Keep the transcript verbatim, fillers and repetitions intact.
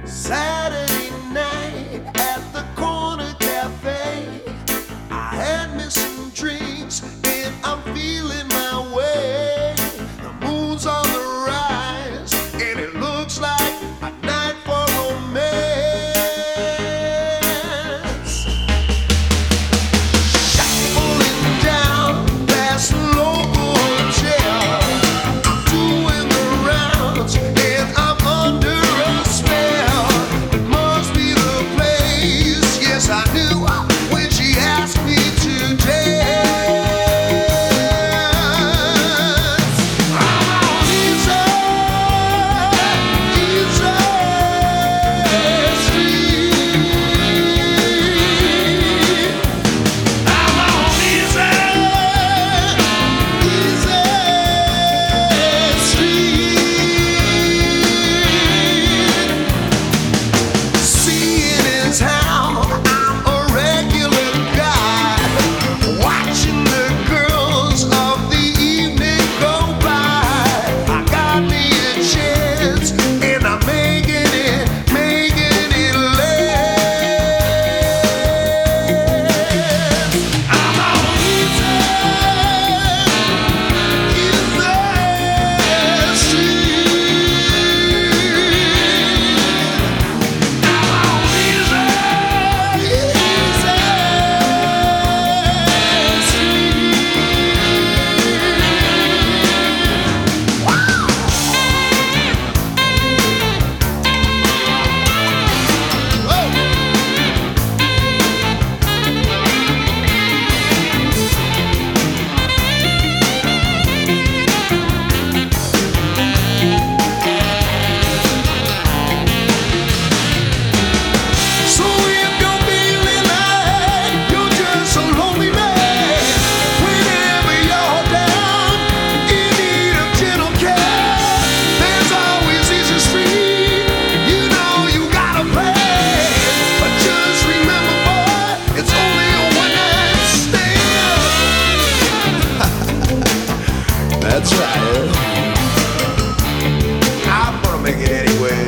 Saturday night at the corner cafe. I had me some drinks and I'm feeling my way. The moon's on the rise and it looks like a night for romance. Shuffling down past the local hotel, doing the rounds and I'm under a spell. It must be the place. Yes, I knew when she asked me to dance. I'm on easy, easy street. I'm on easy, easy street. Seeing is how I'm a regular guy, watching the girls of the evening go by. I got me a chance and I'm making it, making it last. I'm on easy, easy street. I'm on easy, easy street. Wow. So if you're feeling like you're just a lonely man, whenever you're down in need of gentle care, there's always Easy Street. You know you gotta pay, but just remember, boy, it's only a one-night stand. That's right. I'm gonna make it anyway.